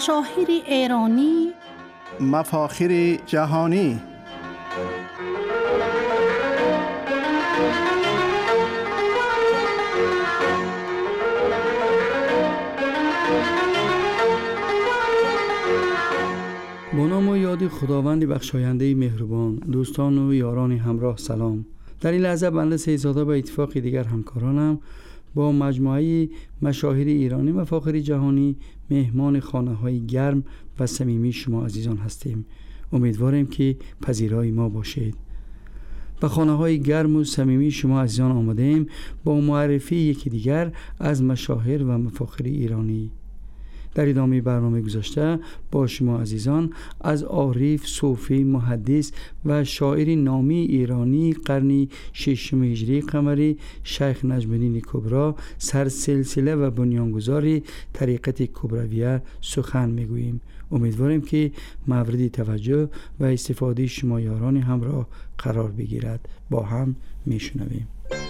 مشاهیر ایرانی، مفاخر جهانی. با نام و یاد خداوند بخشاینده مهربان، دوستان و یاران همراه سلام. در این لحظه بنده سیدزاده به اتفاق دیگر همکارانم با مجموعه مشاهیر ایرانی مفاخر جهانی مهمان خانه‌های گرم و صمیمی شما عزیزان هستیم. امیدواریم که پذیرای ما باشید. به خانه‌های گرم و صمیمی شما عزیزان آمدیم با معرفی یکی دیگر از مشاهیر و مفاخر ایرانی. در ادامه برنامه گذشته با شما عزیزان از عارف، صوفی، محدث و شاعر نامی ایرانی قرن ششم هجری قمری شیخ نجم الدین کبری سرسلسله و بنیانگذار طریقت کبرویه سخن میگوییم. امیدواریم که مورد توجه و استفاده شما یاران همراه قرار بگیرد. با هم میشنویم.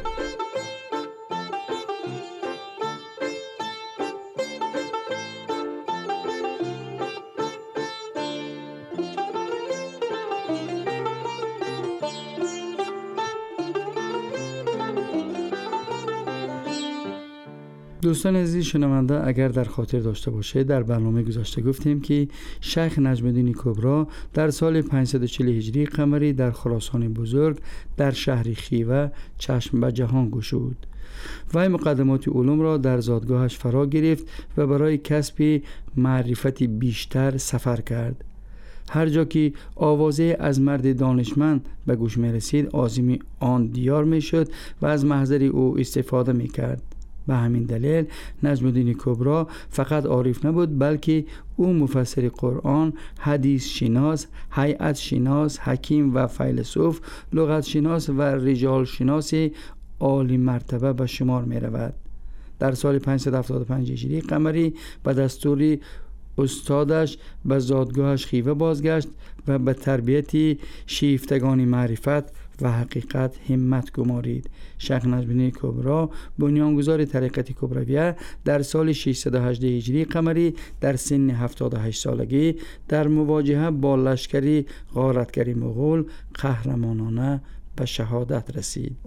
دوستان عزیز شنونده، اگر در خاطر داشته باشه در برنامه گذشته گفتیم که شیخ نجم الدین کبری در سال 540 هجری قمری در خراسان بزرگ در شهر خیوه چشم به جهان گشود. وی مقدمات علوم را در زادگاهش فرا گرفت و برای کسب معرفت بیشتر سفر کرد. هر جا که آوازه از مرد دانشمند به گوش می رسید عازم آن دیار می شد و از محضر او استفاده می کرد. به همین دلیل نجم الدین کبری فقط عارف نبود، بلکه او مفسر قرآن، حدیث شناس، هیئت شناس، حکیم و فیلسوف، لغت شناس و رجال شناس عالی مرتبه به شمار می رود. در سال 575 هجری قمری به دستور استادش به زادگاهش خیوه بازگشت و به تربیت شیفتگان معرفت و حقیقت همت گمارید. شیخ نجم الدین کبری بنیانگذار طریقت کبرویه در سال 618 هجری قمری در سن 78 سالگی در مواجهه با لشکر غارتگری مغول قهرمانانه به شهادت رسید.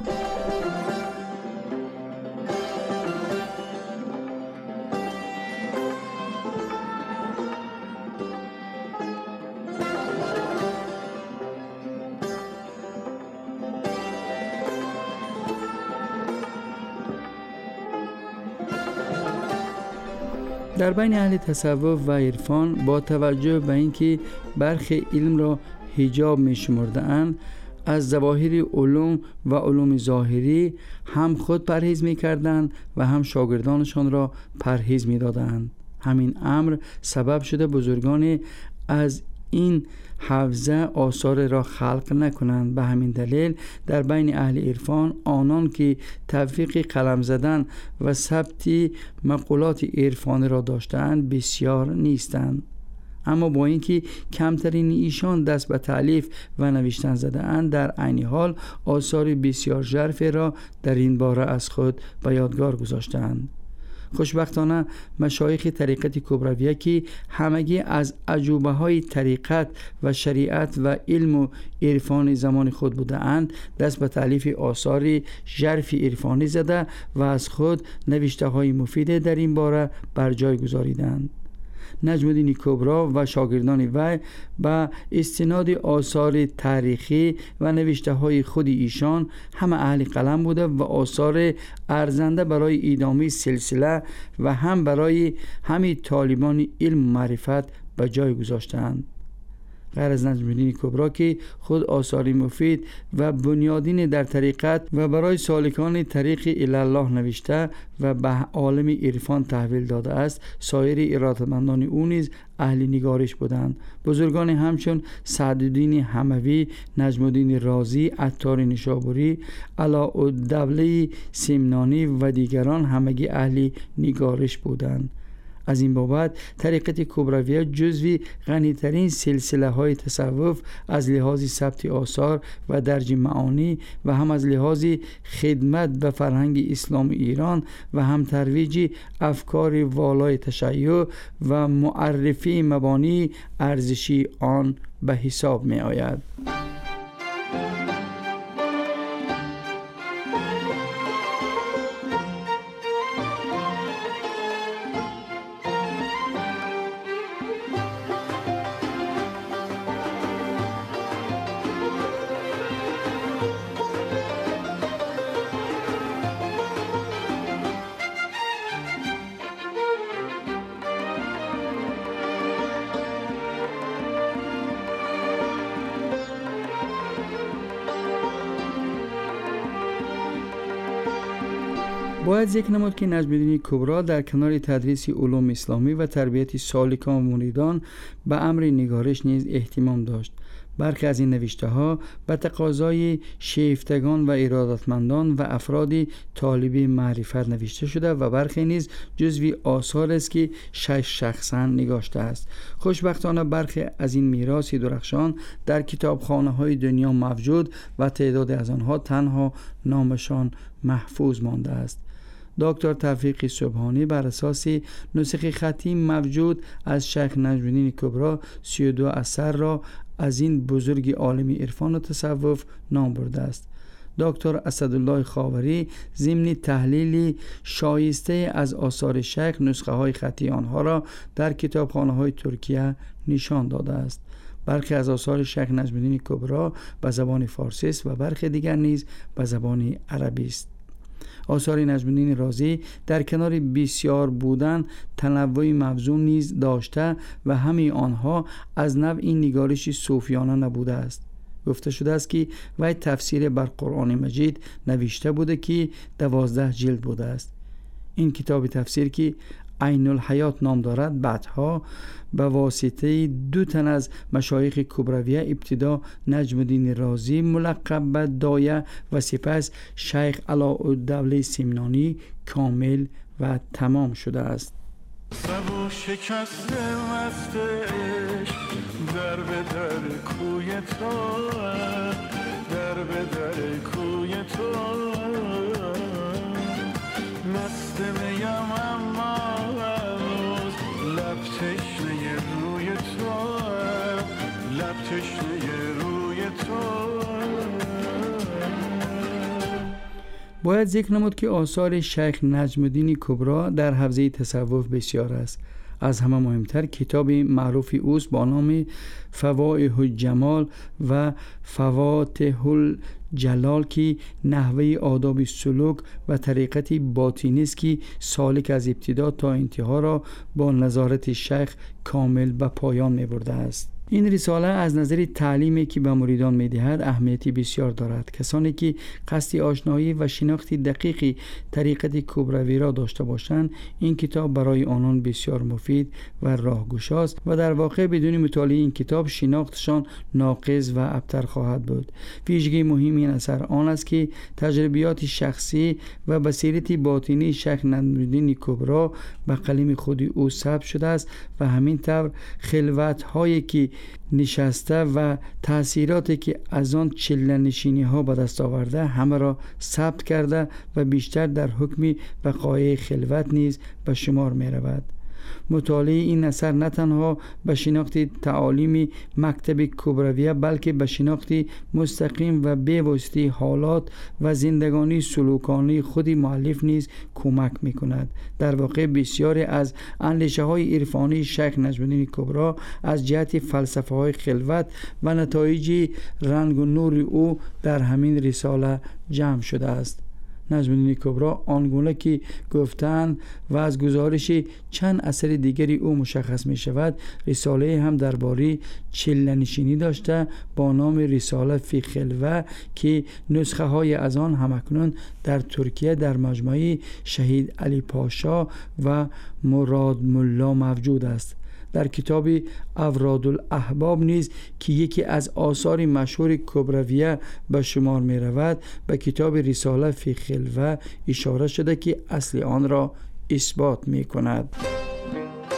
در بین اهل تصوف و عرفان با توجه به اینکه برخی علم را حجاب می شمردند، از ظواهر علوم و علوم ظاهری هم خود پرهیز می کردند و هم شاگردانشان را پرهیز می دادند. همین امر سبب شده بزرگان از این حوزه آثار را خلق نکنند. به همین دلیل در بین اهل عرفان آنان که توفیق قلم زدن و ثبت مقولات عرفانی را داشتند بسیار نیستند. اما با اینکه کمترین ایشان دست به تالیف و نوشتن زده اند، در عین حال آثار بسیار ژرف را در این باره از خود به یادگار گذاشتند. خوشبختانه مشایخ طریقت کبرویه که همگی از عجوبه های طریقت و شریعت و علم و عرفان زمان خود بوده اند، دست به تالیف آثار ژرف عرفانی زده و از خود نوشته های مفید در این باره بر جای گذاریدند. نجم الدین کبری و شاگردان وی با استناد آثار تاریخی و نوشته های خود ایشان همه اهل قلم بوده و آثار ارزنده برای ادامه سلسله و هم برای همه طالبان علم و معرفت به جای گذاشتند. غیر از نجم الدین کبری که خود آثار مفید و بنیادین در طریقت و برای سالکان طریق الله نوشته و به عالم عرفان تحویل داده است، سایر ارادتمندان او نیز اهل نگارش بودند. بزرگان همچون سعدالدین حموی، نجم الدین رازی، عطار نشابوری، علاءالدوله سمنانی و دیگران همگی اهل نگارش بودند. از این بابت طریقت کبرویه جزوی غنی‌ترین سلسله‌های تصوف از لحاظ ثبت آثار و درج معانی و هم از لحاظ خدمت به فرهنگ اسلام ایران و هم ترویج افکار والای تشیع و معرفی مبانی ارزشی آن به حساب می آید. باید ذکر نمود که نجم الدین کبری در کنار تدریس علوم اسلامی و تربیت سالکان و مریدان به امر نگارش نیز اهتمام داشت. برخی از این نوشته ها به تقاضای شیفتگان و ارادتمندان و افرادی طالبی معرفت نوشته شده و برخی نیز جزوی آثار است که شخصا نگاشته است. خوشبختانه برخی از این میراث درخشان در کتابخانه های دنیا موجود و تعداد از آنها تنها نامشان محفوظ مانده است. دکتر توفیق سبحانی بر اساس نسخه خطی موجود از شیخ نجم الدین کبری 32 اثر را از این بزرگ عالم عرفان و تصوف نام برده است. دکتر اسدالله خاوری ضمن تحلیلی شایسته از آثار شیخ نسخه های خطی آنها را در کتابخانه های ترکیه نشان داده است. برخی از آثار شیخ نجم الدین کبری به زبان فارسی است و برخی دیگر نیز به زبان عربی است. آثار نجم الدین رازی در کنار بسیار بودن تنوع موزون نیز داشته و همه آنها از نوع این نگارش صوفیانه نبوده است. گفته شده است که وی تفسیر بر قرآن مجید نوشته بوده که 12 جلد بوده است. این کتاب تفسیر که عین الحیات نام دارد بعدها به واسطه 2 تن از مشایخ کبرویه ابتدا نجم الدین رازی ملقب به دایه و سپس شیخ علاءالدوله سمنانی کامل و تمام شده است. سبو شکست مستش در به در کوی تو، در به در کوی تو مست میم اما روز لب تشنه روی تو، لب تشنه روی تو. باید ذکر نمود که آثار شیخ نجم الدین کبری در حوزه تصوف بسیار است. از همه مهمتر کتاب معروف اوست با نام فوائح الجمال و فواتح الجلال که نحوه آداب سلوک و طریقت باطینی است که سالک از ابتدا تا انتها را با نظارت شیخ کامل به پایان می برده است. این رساله از نظر تعلیمی که به مریدان می‌دهد اهمیتی بسیار دارد. کسانی که قصد آشنایی و شناخت دقیقی طریقت کبروی را داشته باشند این کتاب برای آنان بسیار مفید و راهگشا است و در واقع بدون مطالعه این کتاب شناختشان ناقص و ابتر خواهد بود. ویژگی مهم این اثر آن است که تجربیات شخصی و بصیرت باطنی شیخ نجم الدین کبری به قلم خود او ثبت شده است و همین طور خلوت‌هایی که نشسته و تأثیراتی که از آن چله نشینی ها به دست آورده همه را ثبت کرده و بیشتر در حکم بقای خلوت نیز به شمار می رود. مطالعه این اثر نه تنها به شناخت تعالیم مکتب کبرویه بلکه به شناخت مستقیم و بی‌واسطه حالات و زندگانی سلوکانی خود مؤلف نیز کمک می کند. در واقع بسیاری از اندیشه های عرفانی شیخ نجم الدین کبری از جهت فلسفه های خلوت و نتایج رنگ و نور او در همین رساله جمع شده است. نجم الدین کبری آنگونه که گفتن و از گزارش چند اثر دیگری او مشخص می شود رساله هم درباره چله نشینی داشته با نام رساله فی خلوه که نسخه های از آن همکنون در ترکیه در مجموعه شهید علی پاشا و مراد ملا موجود است. در کتاب اوراد الاحباب نیز که یکی از آثار مشهور کبرویه به شمار می رود به کتاب رساله فی خلوه اشاره شده که اصل آن را اثبات می کند.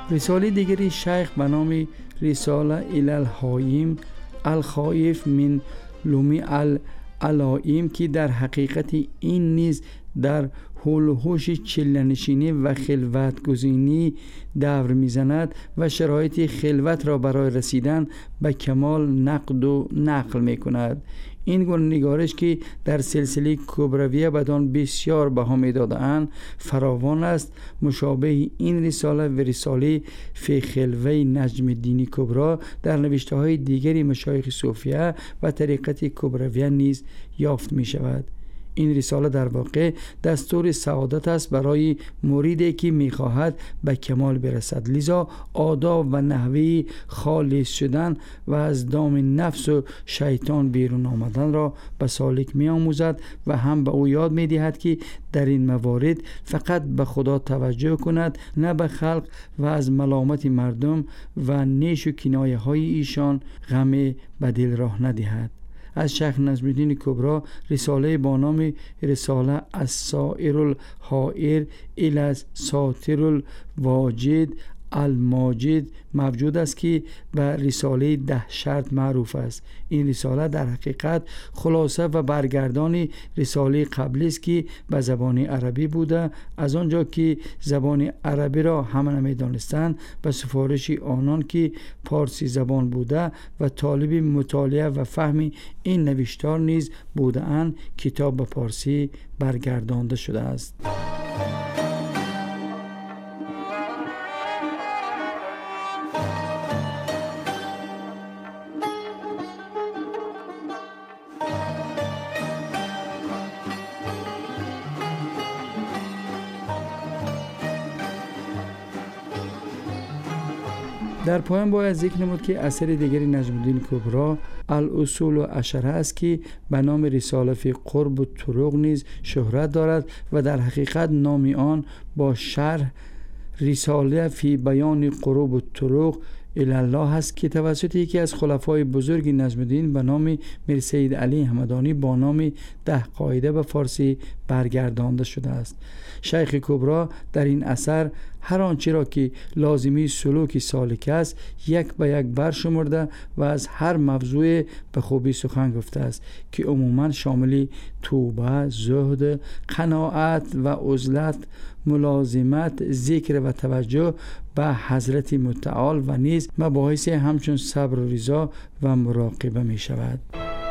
رساله دیگری شیخ به نام رساله الی الحایم الخائف من لومی العلائم که در حقیقت این نیز در حول و حوش چله‌نشینی و خلوت گزینی دور میزند و شرایط خلوت را برای رسیدن به کمال نقد و نقل میکند. این گونه نگارش که در سلسله کبرویه بدان بسیار بها می‌دادند فراوان است. مشابه این رساله و رساله فی خلوه نجم الدین کبرا در نوشته‌های دیگری مشایخ صوفیه و طریقت کبرویه نیز یافت می‌شود. این رساله در واقع دستور سعادت است برای مریدی که می‌خواهد به کمال برسد، لذا آداب و نحوه خالص شدن و از دام نفس و شیطان بیرون آمدن را به سالک می‌آموزد و هم به او یاد می‌دهد که در این موارد فقط به خدا توجه کند، نه به خلق و از ملامت مردم و نیش و کنایه‌های ایشان غم به دل راه ندهد. از شیخ نجم الدین کبرا رساله با نام رساله السائر الحائر الی ساتر الواجد الماجد موجود است که به رساله 10 شرط معروف است. این رساله در حقیقت خلاصه و برگردان رساله قبلی است که به زبان عربی بوده. از آنجا که زبان عربی را همه نمی‌دانستند، به سفارش آنان که پارسی زبان بوده و طالب مطالعه و فهم این نوشتار نیز بودند، کتاب به پارسی برگردانده شده است. در پایان باید ذکر نمود که اثر دیگری نجم الدین کبرا الاصول عشره است که به نام رساله فی قرب الطرق نیز شهرت دارد و در حقیقت نام آن با شرح رساله فی بیان قرب الطرق الی الله است که توسط یکی از خلفای بزرگ نجم الدین به نام میر سید علی همدانی با نام 10 قاعده به فارسی برگردانده شده است. شیخ کبرا در این اثر هر آنچه را که لازمی سلوک سالک است یک به یک برشمرده و از هر موضوع به خوبی سخن گفته است که عموما شامل توبه، زهد، قناعت و عزلت، ملازمت، ذکر و توجه به حضرت متعال و نیز مباحث همچون صبر و رضا و مراقبه می شود.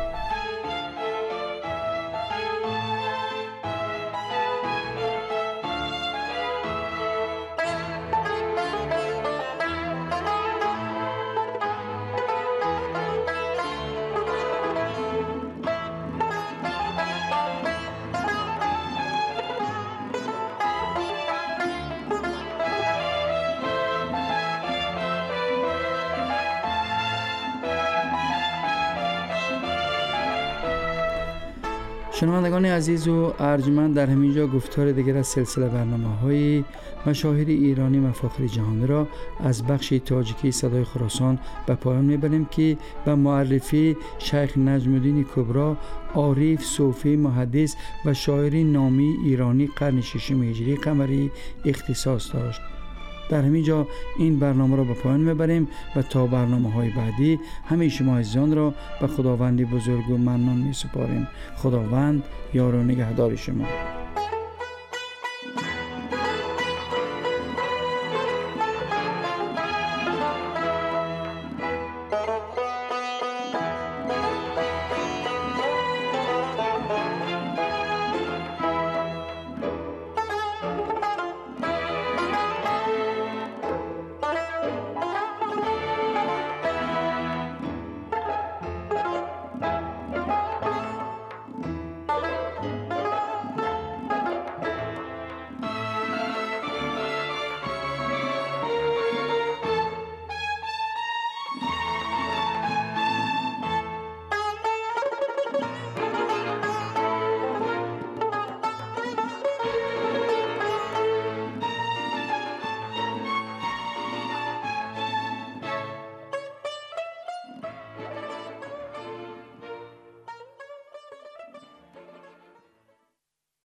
شنوندگان عزیز و ارجمند، در همینجا گفتار دیگر از سلسله برنامه‌های مشاهیر ایرانی مفاخر جهانی را از بخش تاجیکی صدای خراسان به پایان می‌بریم که به معرفی شیخ نجم الدین کبرا، عارف، صوفی، محدث و شاعر نامی ایرانی قرن 6 هجری قمری اختصاص داشت. در همینجا این برنامه را به پایان میبریم و تا برنامه‌های بعدی همه شما عزیزان را به خداوند بزرگ و منان میسپاریم. خداوند یار و نگهدار شما.